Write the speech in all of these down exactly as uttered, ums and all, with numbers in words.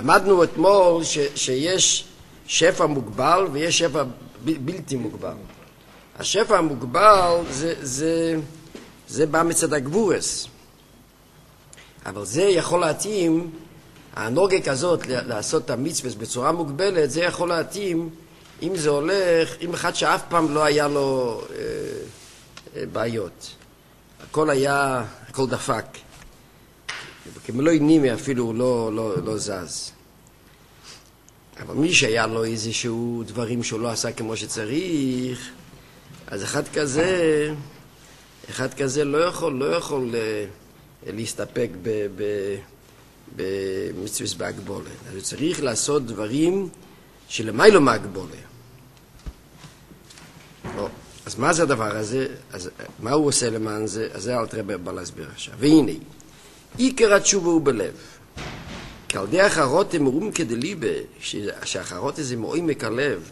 למדנו אתמול ש, שיש שפע מוגבל ויש שפע ב, בלתי מוגבל. השפע המוגבל זה, זה, זה בא מצד הגבורס. אבל זה יכול להתאים, הנוגק הזאת לעשות את המצווה בצורה מוגבלת, זה יכול להתאים אם זה הולך, אם אחד שאף פעם לא היה לו אה, אה, בעיות. הכל היה, הכל דפק. כמו לא ענימי אפילו לא, לא, לא זז. אבל מי שהיה לו איזשהו דברים שהוא לא עשה כמו שצריך, אז אחד כזה, אחד כזה לא יכול, לא יכול להסתפק ב, ב, במצווה בהגבולה. אז הוא צריך לעשות דברים שלמיילו מהגבולה. לא. אז מה זה הדבר הזה? אז מה הוא עושה למען זה? אז זה אלתר רבי בא להסביר עכשיו. והנה, עיקר התשובה הוא בלב. כעל דרך הרותם מרום כדליבה, שהחרותם זה מעומק הלב,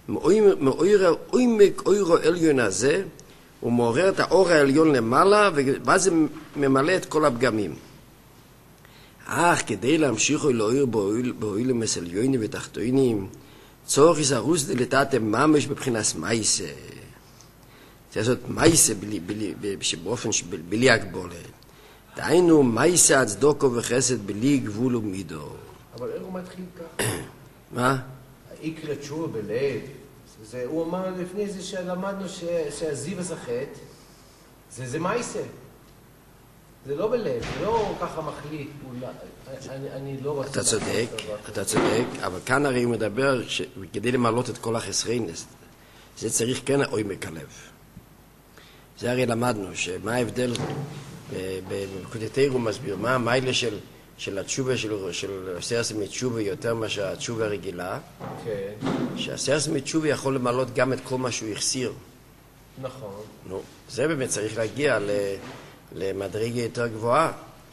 מעומק אוירו עליון הזה, הוא מעורר את האור העליון למעלה, ואז זה ממלא את כל הפגמים. אך כדי להמשיך לאויר באוילם מסליונים ותחתונים, צורך יסרוס דלתתם ממש בבחינת מייסה. זה לעשות מייסה באופן בלי הגבולה. דהיינו מייסה הצדוקו וחסד בלי גבול ומידו. אבל איך הוא מתחיל ככה? מה? עיקר התשובה בלב. זה, הוא אמר לפני זה שלמדנו שהזיו הזחת, זה, זה מייסה. זה לא בלב, זה לא ככה מחליט. אני, אני לא רוצה... אתה צודק, אתה צודק, אבל כאן הרי הוא מדבר שכדי למעלות את כל החסרינס, זה צריך כן עומק הלב. זה הרי למדנו, שמה ההבדל, בקודתירו הוא מסביר, מה המיילה של, של התשובה של, של הסרס מתשובה יותר מאשר התשובה הרגילה, okay. שהסרס מתשובה יכול למעלות גם את כל מה שהוא החסיר. נכון. נו, זה באמת צריך להגיע ל... למדרגה יותר גבוהה.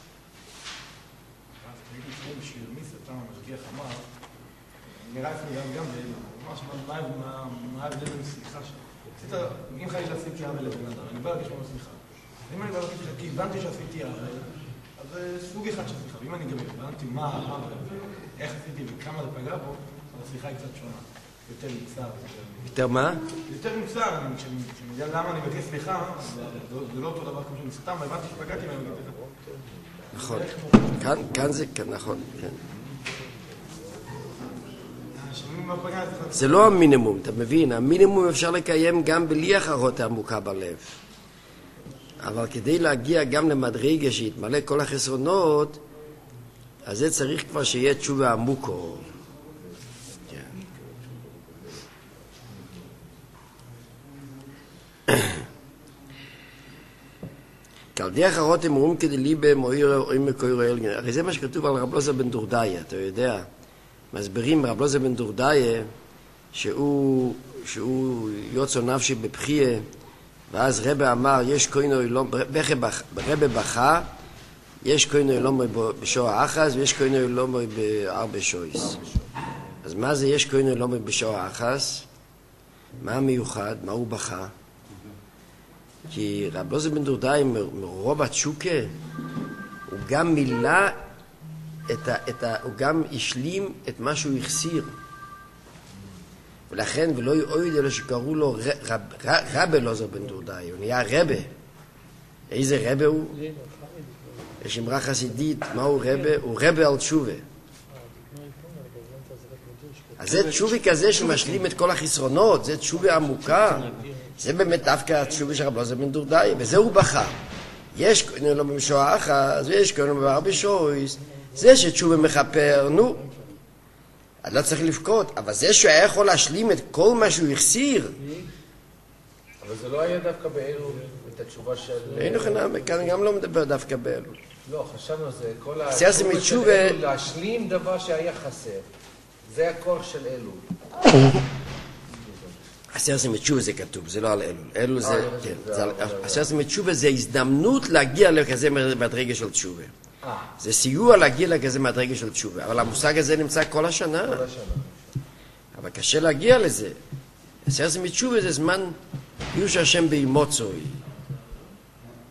נראה לפני גם גם ממש מה ההבדל בין סליחה שלך. אם חייב להשיג כי עוול לבן אדם, אני בא להגיש ממנו סליחה. אם אני בא להגיש לך כי הבנתי שעשיתי עוול, אז זה סוג אחד של סליחה. ואם אני גם הבנתי מה העוול, איך עשיתי וכמה זה פגע בו, אז הסליחה היא קצת שונה. יותר מוצר. יותר מה? יותר מוצר. כשאני יודע למה אני מבקש סליחה, זה לא אותו דבר כמו שאני סתם, הבנתי שפגעתי ואני מבקש לך. נכון. כאן זה, נכון, כן. זה לא המינימום, אתה מבין? המינימום אפשר לקיים גם בלי החרות העמוקה בלב. אבל כדי להגיע גם למדרגה שיתמלא כל החסרונות, אז זה צריך כבר שיהיה תשובה עמוקו. כעל דרך הרותם מרום כדליבה מויר עומק אויר עליון. הרי זה מה שכתוב על רב לוזר בן דורדיה, אתה יודע. מסבירים רב לוזר בן דורדיה שהוא, שהוא יוצא נפשי בבחיה, ואז רבא אמר, יש כהנו אלום, רבא בכה, יש כהנו אלום בשוע אחז ויש כהנו אלום בארבע שויס. אז מה זה יש כהנו אלום בשוע אחז? מה המיוחד? מה הוא בכה? כי רב לוזר בן דורדיה מרוב התשוקה הוא גם מילא את ה, את ה, הוא גם השלים את מה שהוא החסיר, ולכן ולא יועיד אלא שקראו לו רב, רב לוזר בן דורדיה, הוא נהיה רבה. איזה רבה הוא? יש אמרה חסידית, מהו רבה? הוא רבה על תשובה. אז זה תשובה כזה שמשלים את כל החסרונות, זה תשובה עמוקה. זה באמת דווקא התשובה של רב לוזר בן דורדיה, וזה הוא בכה. יש כהנו לו במשוע אחז ויש כהנו בארבע שויס. זה שתשובה מכפר, נו, אז לא צריך לבכות, אבל זה שהוא היה יכול להשלים את כל מה שהוא החסיר. אבל זה לא היה דווקא באלול, את התשובה של... אין לכם, כאן גם לא מדבר דווקא באלול. לא, חשבנו זה, כל התשובה של אלול, להשלים דבר שהיה חסר. זה הכוח של אלול. הסרס מתשובה זה כתוב, זה לא על אלול. אלול זה, כן, הסרס מתשובה זה הזדמנות להגיע לכזה מדרגה של תשובה. זה סיוע להגיע לכזה מדרגה של תשובה, אבל המושג הזה נמצא כל השנה. כל השנה. אבל קשה להגיע לזה. הסרס מתשובה זה זמן יוש השם באימוצוי. אמרתי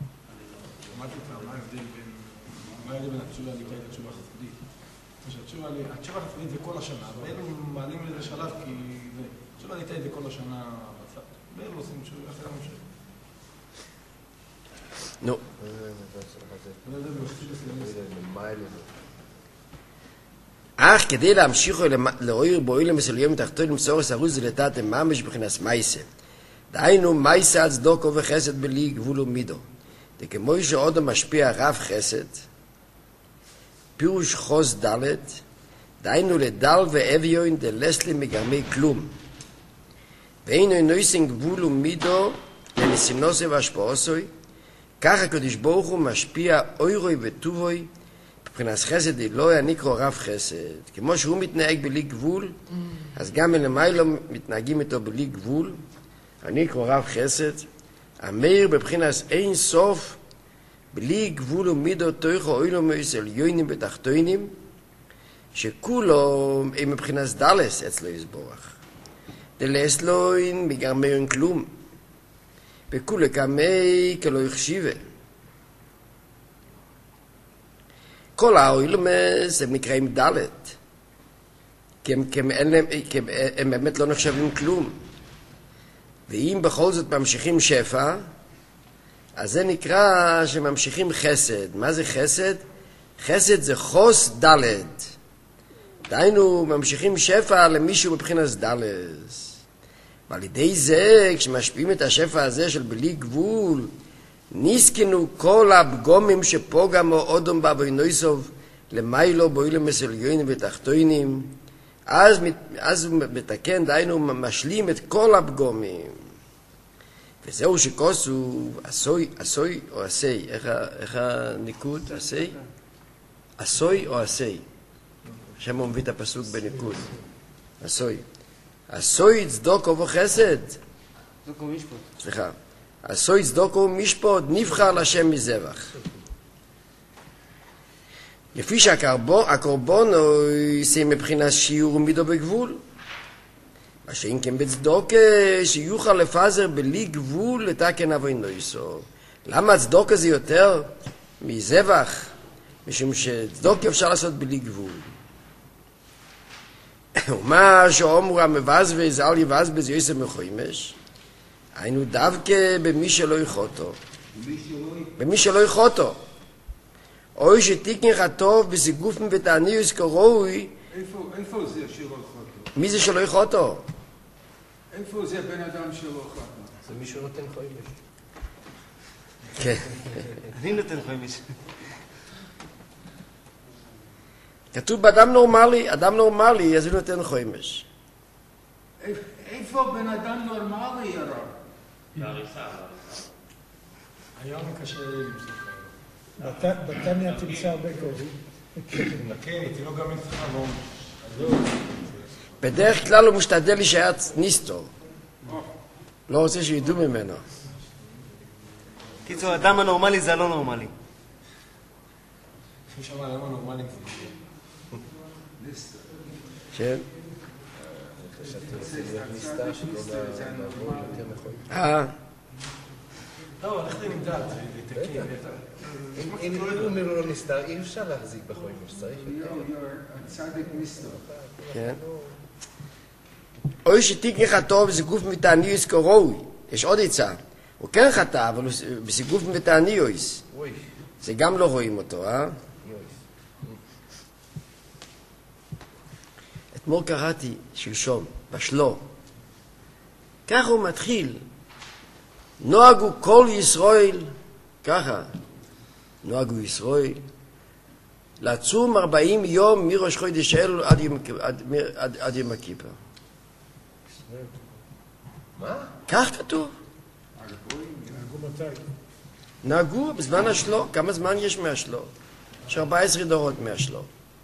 לך, מה ההבדל בין התשובה הליטאית לתשובה החסידית? התשובה השפע החסידית זה כל השנה, ואלו מעלים לזה שלב כי זה, שלא ניתן את זה כל השנה בצד. ואלו עושים שהוא אחר המשך. נו. אך כדי להמשיכו לאויר בועילים מסוימים תחתונים סורס הרוז לתת ממש בכנס מייסה. דהיינו מייסה הצדוקו וחסד בלי גבול ומידו. וכמו שעוד משפיע רב חסד, פירוש חוס דלת, דהיינו לדל ואביון דלסלי מגרמי כלום. ואינו נויסים גבול ומידו לניסינוסי והשפעוסוי, כך הקדוש ברוך הוא משפיע אוירוי וטובוי, מבחינת חסד אלוהי הנקרא רב חסד. כמו שהוא מתנהג בלי גבול, אז גם מלמיילו מתנהגים איתו בלי גבול, הנקרא רב חסד, המאיר בבחינת אין סוף, בלי גבול ומידו תויכו אוילומוס עליונים ותחתונים, שכולו הם מבחינת דלס אצלו יסבורך. דלסלוין מגרמיון כלום, וכולי כמי כלא יחשיבה. כל האוילומס הם נקראים דלת, כי הם, כי הם, הם, כי הם, הם באמת לא נחשבים כלום. ואם בכל זאת ממשיכים שפע, אז זה נקרא שממשיכים חסד. מה זה חסד? חסד זה חוס דלת. דהיינו, ממשיכים שפע למישהו מבחינת דלס. ועל ידי זה, כשמשפיעים את השפע הזה של בלי גבול, נסכנו כל הפגומים שפוגמו אודום באבוינויסוב למיילו בוילם מסליונים ותחתונים, אז, אז הוא מתקן, דהיינו, משלים את כל הפגומים. וזהו שכוסו עשוי, עשוי או עשי. איך, איך הניקוד? עשי? עשוי או עשי. שם הוא מביא את הפסוק בניקוד. עשוי. עשוי צדוקו וחסד. צדוקו משפט. סליחה. עשוי צדוקו משפט נבחר לשם מזבח. לפי שהקורבון עושה מבחינת שיעור ומידו בגבול. מה שאין כן בצדוקה שיוכל לפזר בלי גבול לתקן אבוינויסו. למה הצדוקה זה יותר מזבח? משום שצדוקה אפשר לעשות בלי גבול. ומה שאומרו המבזבז אל יבזבז יוסף מחוימש, היינו דווקא במי שלא יחותו. במי שלא יחותו. אוי שתיקן חטוב בסיגופים ותעניוס כראוי. איפה זה שלא יחותו? מי זה שלא יחותו? איפה זה בן אדם שלא יחותו? זה מישהו נותן חוימש. כן. אני נותן חוימש. כתוב באדם נורמלי, אדם נורמלי, אז הוא נותן חוימש. איפה בן אדם נורמלי ירב? בהריסה. היום קשה למצוא כאלה. בתניה תמצא הרבה קודם. כן, איתי לא גם מצחה מאוד. בדרך כלל הוא משתדל להישאר ניסטו. לא רוצה שידעו ממנו. קיצור, האדם הנורמלי זה הלא נורמלי. לפי שמה, האדם הנורמלי זה... כן? חשבתי רוצה להיות נסתר שלא לעבור יותר מחוי. אה. לא, איך זה נמדד? זה תקין. אם הוא אומר לו נסתר, אי אפשר להחזיק בחוימש, צריך יותר. הצדיק נסתר. כן. אוי שתיקן חטוב בסיגוף מתעניוס כראוי. יש עוד עצה. הוא כן חטא, אבל הוא בסיגוף מתעניוס. אוי. זה גם לא רואים אותו, אה? אתמול קראתי שלשום, בשלו. ככה הוא מתחיל. נוהגו כל ישראל, ככה, נוהגו ישראל, לצום ארבעים יום מראש חודש אלול עד יום, עד, עד, עד יום הכיפר. מה? כך כתוב. נהגו מתי? נהגו בזמן השלו. כמה זמן יש מהשלו? יש ארבע עשרה דורות מהשלו.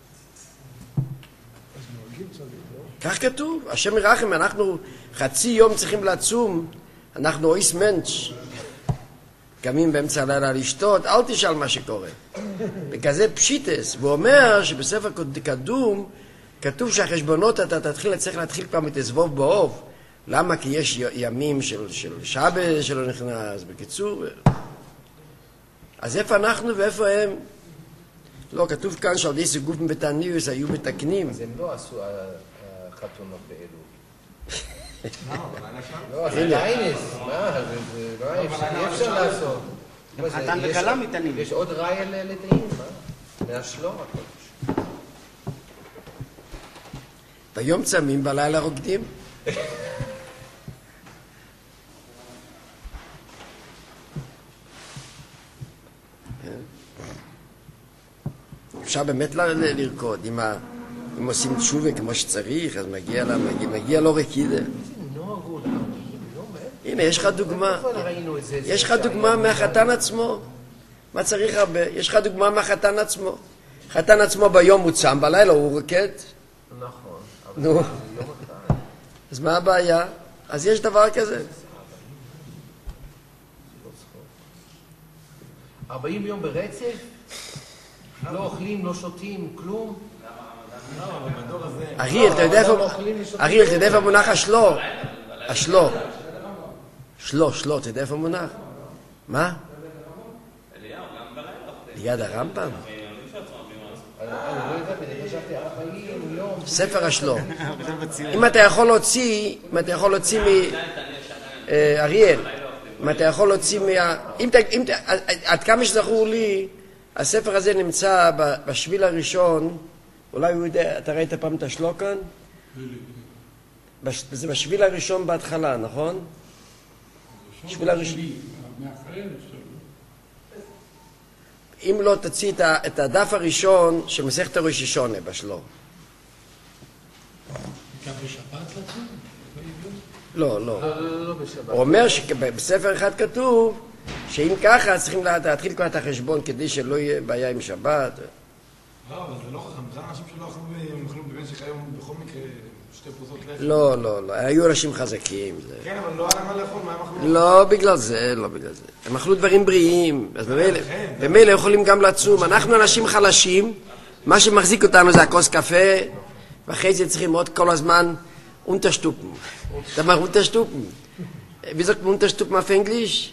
כך כתוב. השם ירחם, אנחנו חצי יום צריכים לצום, אנחנו אויס מנץ'. קמים באמצע הלילה לשתות, אל תשאל מה שקורה. וכזה פשיטס. והוא אומר שבספר קדום כתוב שהחשבונות אתה תתחיל, צריך להתחיל כבר מתזבוב באוב. למה? כי יש ימים של, של שבת שלא נכנס, בקיצור. אז איפה אנחנו ואיפה הם? לא, כתוב כאן שעל ידי גופן בתניוס היו מתקנים. אז הם לא עשו החתונות באלול. למה? בלילה אפשר? לא, זה ליינס, מה? זה לא אי אפשר לעשות. חתן וכלה מתענים. יש עוד ראיה לדעים, מה? מהשלום הקודש. ביום צמים, בלילה רוקדים. אפשר באמת ל- ל- לרקוד. אם, ה- אם עושים תשובה כמו שצריך, אז מגיע, לה, מגיע, מגיע לו רקידה. נוהג הוא, הנה, יש לך דוגמה. איפה ראינו את זה? יש לך דוגמה מהחתן עצמו. מה צריך הרבה? יש לך דוגמה מהחתן עצמו. חתן עצמו ביום הוא צם, בלילה הוא רוקד. נכון. אבל נו, זה יום אחד. אז מה הבעיה? אז יש דבר כזה. ארבעים יום ברצף? לא אוכלים, לא שותים, כלום? לא, אבל בדור הזה... אריאל, אתה יודע איפה... אריאל, אתה יודע איפה מונח השלו? השלו. שלו, שלו, אתה יודע איפה מונח? מה? ליד הרמב"ם? אני לא יודעת, אני חשבתי ארבעים יום. ספר השלו. אם אתה יכול להוציא, אם אתה יכול להוציא מ... אה, אריאל, אם אתה יכול להוציא מה... אם אתה... אם אתה... עד כמה שזכור לי, הספר הזה נמצא ב- בשביל הראשון, אולי הוא יודע, אתה ראית פעם את השלו כאן? בש... זה בשביל הראשון בהתחלה, נכון? שביל הראשון. אם לא תוציא את, ה... את הדף הראשון של מסכת ראש השונה בשלו. גם בשבת לצום? לא, לא. לא, לא, לא בשבת. הוא אומר שבספר אחד כתוב שאם ככה צריכים להתחיל כבר את החשבון כדי שלא יהיה בעיה עם שבת. לא, אבל זה לא חכם. זה אנשים שלא אכלו הם אכלו במשך היום בכל מקרה שתי פרוסות לחם. לא, לא, לא. היו אנשים חזקים. זה... כן, אבל לא היה מה לאכול, מה הם אכלו? לא בגלל זה, לא בגלל זה. הם אכלו דברים בריאים, אז במילא, במילא יכולים גם לצום. אנחנו אנשים חלשים, מה שמחזיק אותנו זה הכוס קפה, ואחרי זה צריכים עוד כל הזמן unterstupen. אתה אומר unterstupen. Wie sagt man unterstupen auf Englisch?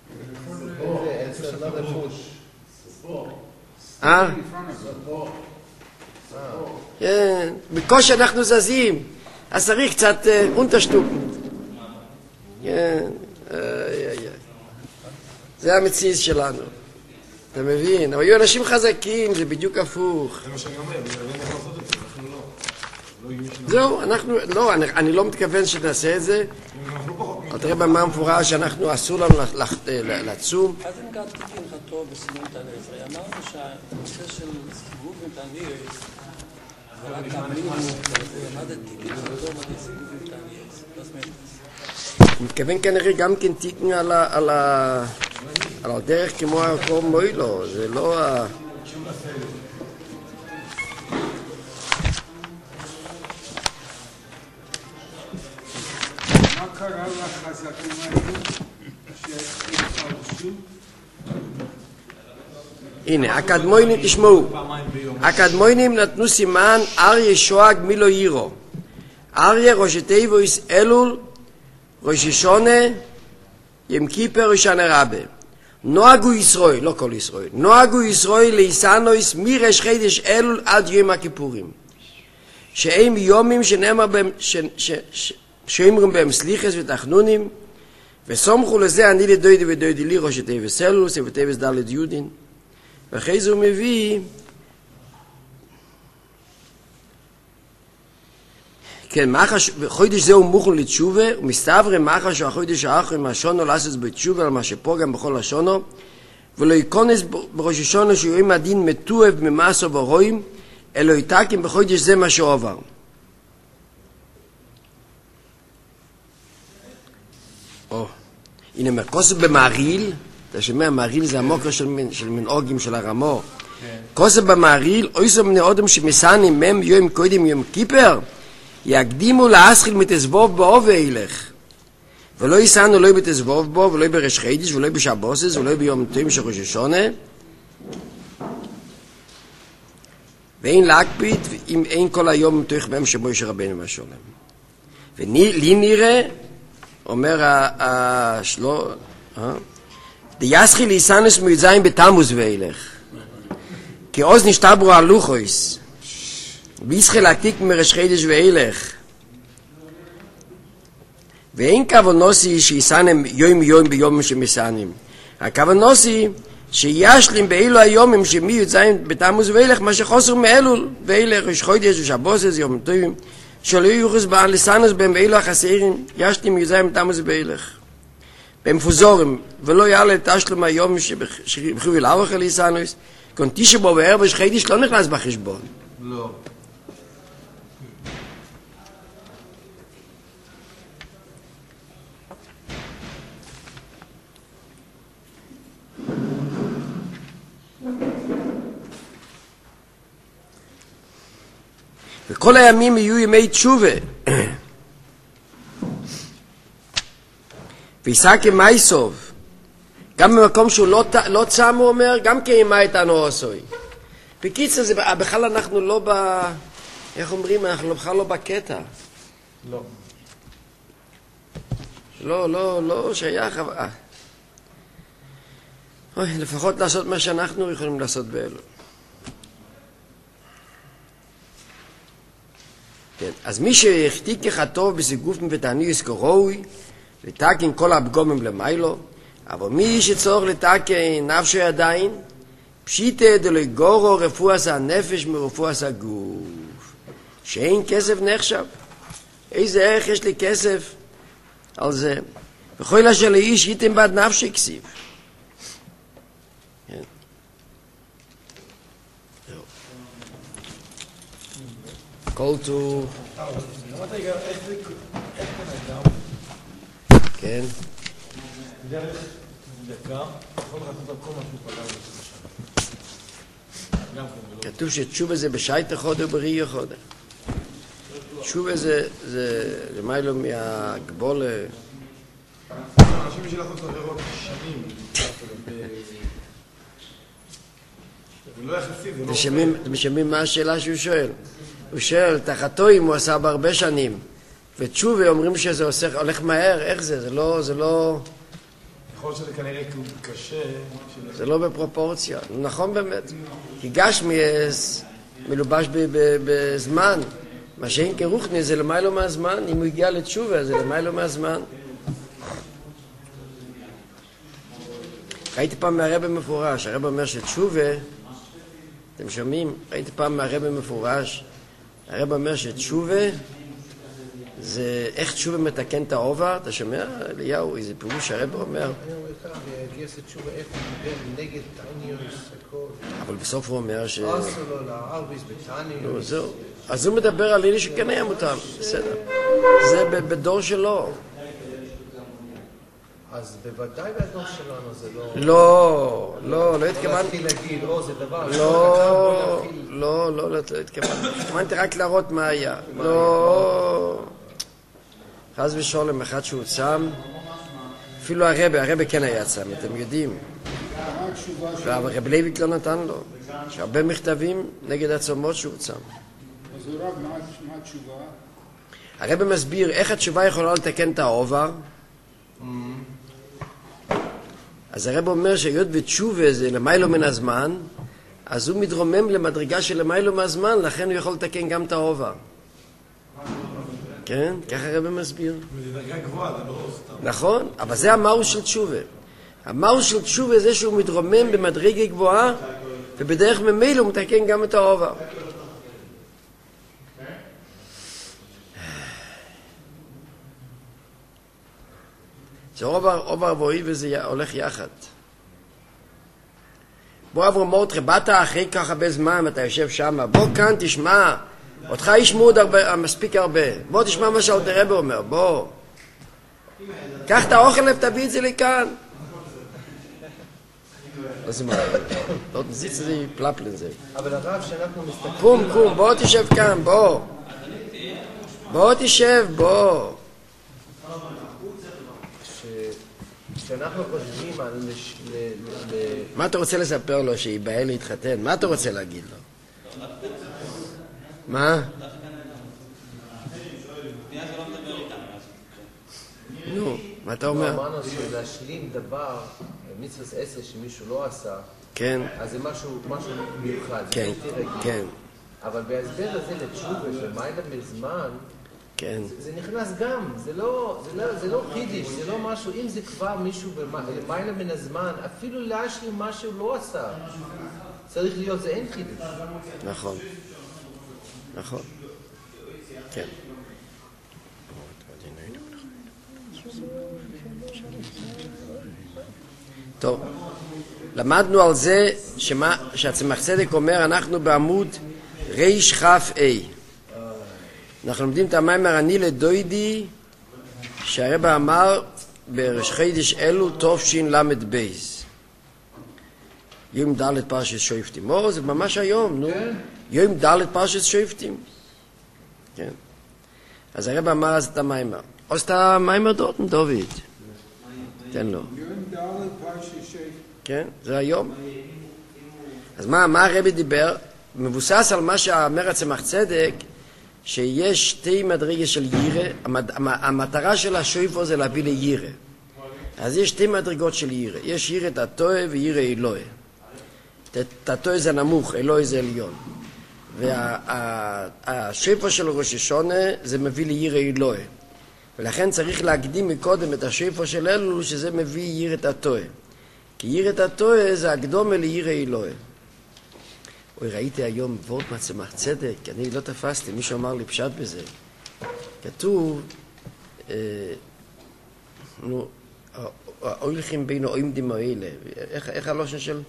אה? כן, בקושי אנחנו זזים, אז צריך קצת unterstupen. כן, זה המציז שלנו. אתה מבין? אבל היו אנשים חזקים, זה בדיוק הפוך. זה מה שאני אומר, אני לא יודע איך לעשות את זה, אנחנו לא. לא יהיו משנה. זהו, אנחנו, לא, אני, אני לא מתכוון שנעשה את זה. הם אכלו פחות אבל תראה במה מפורש שאנחנו אסור לנו לח- ל- לצום. אז אני גם כתוב הלכתו בסימון תנזרי. אמרנו שהנושא של סיבוב ותניאס, זה רק המינימום, למדתי, הלכתו מדי סיבוב ותניאס. לא סמכת. אני מתכוון כנראה גם כן תיקן על ה... על ה... על הדרך כמו הכל מוילו, זה לא ה... מה קרה לחזקים האלו שהתפרשו? הנה, הקדמונים, תשמעו, הקדמונים נתנו סימן אריה שואה גמילו יירו. אריה ראשי תיבויס אלול, ראשי שונה, ים כיפר ראשנה רבה. נוהגו ישראל, לא כל ישראל, נוהגו ישראל להיסנויס מראש חידש אלול עד יום הכיפורים. שהם יומים שנאמר בהם, ש, ש, ש, שאומרים בהם סליחס ותחנונים, וסומכו לזה אני לדוידי ודוידי לי ראשי תיבוס אלול, סבתיבוס דלת יודין. ואחרי זה הוא מביא, כן, חודש זהו מוכן לתשובה, ומסתברא מאחר שהחודש האחרון מהשונו לעשות בתשובה על מה שפוגם בכל השונו, ולא ייכנס בראש השונו שיום הדין מתועב ממעשו ורואים, אלא יתקן בחודש זה מה שעובר. או, הנה מרקוסו במעריל, אתה שומע, מעריל זה המוקר של, של מנהוגים של הרמו. כוסף במעריל, אויסו בני אודם שמסענים מהם יום קודם יום כיפר, יקדימו להסחיל מתזבוב בו וילך. ולא יסענו לא בתזבוב בו, ולא ברש חידש, ולא בשבוסס, ולא ביום טועים של ראש השונה. ואין להקפיד, אם אין כל היום תוך בהם שמוישה רבנו מהשולם. ולי נראה, אומר השלו, דיסחיל יסענס מיוזיים בתמוז וילך. כי עוז נשתברו הלוחויס, וישחל עתיק מרש חידש ואילך, ואין כוונוסי שיסנם יום יום ביום שמסנים. הכוונוסי שישלים באילו היומים שמי יוצאים בתמוז ואילך, מה שחוסר מאלול ואילך, יש חודש ושבוסס יום טובים, שלא יוחס בען לסנוס בהם ואילו החסרים, ישלים יוצאים בתמוז ואילך. במפוזורים, ולא יעלה תשלום היום שבחיו אל אורך אל סנוס, קונטישה בו וערב יש חידש לא נכנס בחשבון. לא. וכל הימים יהיו ימי תשובה. ויסע כמייסוב. גם במקום שהוא לא, לא צם, הוא אומר, גם כימה איתנו עושוי. בקיצר, זה, בכלל אנחנו לא ב... איך אומרים? אנחנו בכלל לא בקטע. לא. לא, לא, לא שייך. אה. אוי, לפחות לעשות מה שאנחנו יכולים לעשות באלו. כן, אז מי שהחתיק כחטוב בסיגוף מבטניוס כראוי, לתקן כל הפגומים למיילו, אבל מי שצורך לתקן נפשו עדיין, פשיטה דלגורו רפואס הנפש מרפואס הגוף. שאין כסף נחשב. איזה ערך יש לי כסף על זה? וכל אשר לאיש ייתם בעד נפשי כסיב. כן. כל טוב. כן. דרך דקה, יכול לעשות על כל מה שהוא פגע בשנה. כתוב שתשובה זה בשייט החודה ובראי החודה. תשובה זה, זה למיילו מהגבול... אנשים בשביל לעשות עבירות שנים, זה לא יחסי, זה לא... אתם משמעים מה השאלה שהוא שואל? הוא שואל, תחתו אם הוא עשה בהרבה שנים, ותשובה אומרים שזה עושה, הולך מהר, איך זה? זה לא... זה לא... יכול להיות שזה כנראה קשה... זה לא בפרופורציה, נכון באמת. כי גשמי מלובש בזמן, מה שאין כרוחני זה למיילו מהזמן, אם הוא הגיע לתשובה זה למיילו מהזמן. ראיתי פעם מהרבא מפורש, הרבא אומר שתשובה, אתם שומעים? ראיתי פעם מהרבא מפורש, הרבא אומר שתשובה זה איך תשובה מתקן את העובר, אתה שומע? אליהו, איזה פירוש הרבא אומר. אבל בסוף הוא אומר ש... זהו. אז הוא מדבר על אלה שכן היה מותם, בסדר. זה בדור שלו. אז בוודאי בדור שלנו זה לא... לא, לא, לא התכוונתי... לא להתחיל להגיד, או זה דבר... לא, לא, לא, לא התכוונתי. התכוונתי רק להראות מה היה. לא... חס ושולם, אחד שהוא צם, אפילו הרבי, הרבי כן היה צם, אתם יודעים. אבל רבי לויט לא נתן לו. יש הרבה מכתבים נגד הצומות שהוא צם. אז הוא רב, מה התשובה? הרבי מסביר איך התשובה יכולה לתקן את העובר. אז הרבי אומר שהיות ותשובה זה למיילו מן הזמן, אז הוא מתרומם למדרגה של למיילו מהזמן, לכן הוא יכול לתקן גם את העובר. כן? ככה הרבי מסביר. זה דרגה גבוהה, זה לא סתם. נכון, אבל זה המהות של תשובה. המהות של תשובה זה שהוא מתרומם במדרגה גבוהה, ובדרך ממילא הוא מתקן גם את העובר. זה עובר, עובר ואוי וזה הולך יחד. בוא אברהם מורדכי, באת אחרי כך הרבה זמן, אתה יושב שם, בוא כאן תשמע, אותך ישמעו עוד הרבה, מספיק הרבה. בוא תשמע מה שאלתר רבי אומר, בוא. קח את האוכל ותביא את זה לכאן. לא זה מה, לא תנזיץ את זה, פלפלן זה. אבל הרב שאנחנו מסתכלים... קום, קום, בוא תשב כאן, בוא. בוא תשב, בוא. כשאנחנו חושבים על... מה אתה רוצה לספר לו, שיבהל להתחתן? מה אתה רוצה להגיד לו? מה? נו, מה אתה אומר? אמרנו שלהשלים דבר, מצווה עשר שמישהו לא עשה, כן, אז זה משהו, משהו מיוחד. זה כן, בלתי רגיל. כן, אבל בהסבר הזה לתשובה של מיילה מזמן, כן, זה, זה נכנס גם, זה לא, זה לא, זה לא חידיש, זה לא משהו, אם זה כבר מישהו במיילה מן הזמן, אפילו להשלים מה שהוא לא עשה, צריך להיות, זה אין חידיש. נכון, נכון, כן. טוב, למדנו על זה שמה, שהצמח צדק אומר, אנחנו בעמוד ריש כף אי. אנחנו לומדים את המיימר אני לדוידי, שהרב אמר בראש חודש אלו תופשין למד בייז. יום ד' פרשת שופטים. או, זה ממש היום, נו. יום ד' פרשת שופטים. כן. אז הרב אמר אז את המיימר. או את המיימר דורטן, דוד. תן לו. יום ד' פרשת שופטים. כן, זה היום. אז מה, מה הרבי דיבר? מבוסס על מה שאומר הצמח צדק, שיש שתי מדרגות של יירה. המטרה של השויפו זה להביא ליירה. אז יש שתי מדרגות של יירה. יש יירה תתוה ויירה אלוהי. תתוה זה נמוך, אלוהי זה עליון. והשויפו של ראש השונה זה מביא ליירה אלוהי. ולכן צריך להקדים מקודם את השויפו של אלו שזה מביא יירה תתוה. כי יירה תתוה זה הקדומה ליירה אלוהי. אוי, ראיתי היום וורט מהצמח צדק, אני לא תפסתי, מישהו אמר לי פשט בזה. כתוב, אה, נו, הולכים בין העומדים האלה. איך, איך הלושן של?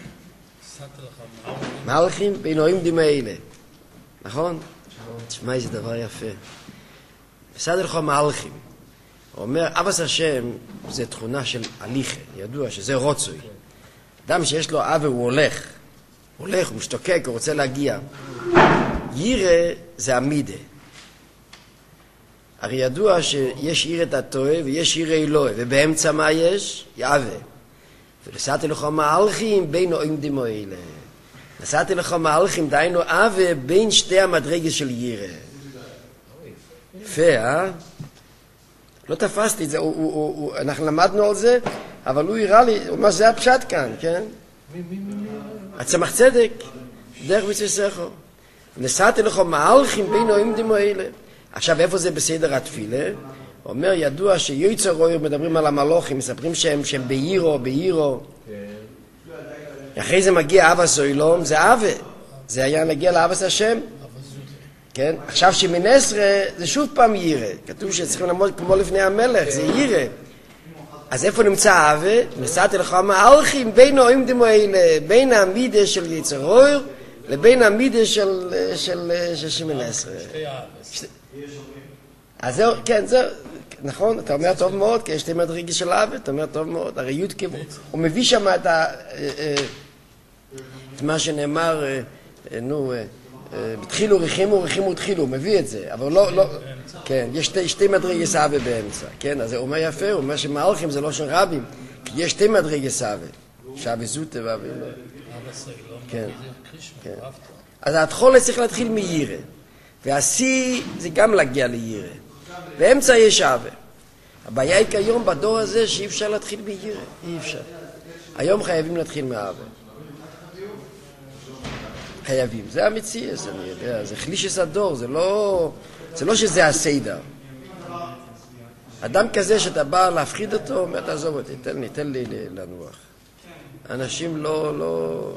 מהלכים בין העומדים האלה. נכון? תשמע, איזה דבר יפה. בסדר לך מהלכים. הוא אומר, אבס השם זה תכונה של הליכה, ידוע שזה רוצוי. אדם שיש לו אב והוא הולך. הוא הולך, הוא משתוקק, הוא רוצה להגיע. יירה זה עמידה. הרי ידוע שיש יירה תתוה ויש יירה אלוהי, ובאמצע מה יש? יאווה. ונסעתי לך מהלכים בין העומדים האלה. נסעתי לך מהלכים, דיינו אבה בין שתי המדרגות של יירה. יפה, אה? לא תפסתי את זה, הוא, הוא, הוא, הוא, אנחנו למדנו על זה, אבל הוא הראה לי, הוא אומר, זה הפשט כאן, כן? הצמח צדק, דרך מצווסכו. נסעתי לך מהלכים בין העומדים האלה. עכשיו, איפה זה בסדר התפילה? הוא אומר, ידוע שיוצר רויר מדברים על המלוכים, מספרים שהם, שהם בעירו, בעירו. אחרי זה מגיע אבס אוילום, זה אבה. זה היה נגיע לאבס השם. כן? עכשיו שמן עשרה זה שוב פעם יירה. כתוב שצריכים לעמוד כמו לפני המלך, זה יירה. אז איפה נמצא אבה? נסעתי לך מהלכים בין העומדים האלה, בין המידה של יצר רויר, לבין המידה של, של, של שמן עשרה. אז זהו, כן, זהו, נכון, אתה אומר טוב מאוד, כי יש שתי מדרגות של אבה, אתה אומר טוב מאוד, הרי י' כיוון, הוא מביא שם את, ה, את מה שנאמר, נו, התחילו רחימו, רחימו התחילו, הוא מביא את זה, אבל לא, לא, כן, יש שתי, שתי מדרגות אבה באמצע, כן, אז הוא אומר יפה, הוא אומר שמהלכים זה לא של רבים, כי יש שתי מדרגות אבה, שאבה זוטה ואבה לא. כן, כן. אז ההתחלה צריך להתחיל מיירה, והשיא זה גם להגיע ליירה. באמצע יש אבה. הבעיה היא כיום בדור הזה שאי אפשר להתחיל ביירה, אי אפשר. היום חייבים להתחיל מאבה. חייבים, זה המציאות, אני יודע, זה חלישס הדור, זה לא, זה לא שזה הסדר. אדם כזה שאתה בא להפחיד אותו, אומר, תעזוב אותי, תן לי, תן לי לנוח. אנשים לא, לא...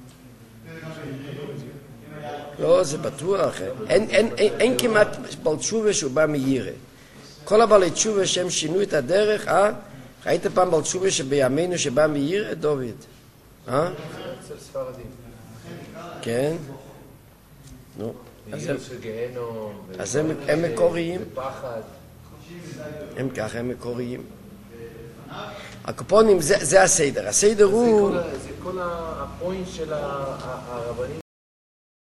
לא, זה בטוח. אין, אין, אין, אין כמעט בעל תשובה שהוא בא מיירה. כל הבעלי תשובה שהם שינו את הדרך, אה? ראית פעם בעל תשובה שבימינו שבא מיירה, דוד? אה? אצל ספרדים. כן? נו. מיירה של גהנום. אז הם, הם מקוריים. ופחד. הם ככה, הם מקוריים. הקופונים, זה, זה הסדר. הסדר הוא... זה כל הפוינט של הרבנים.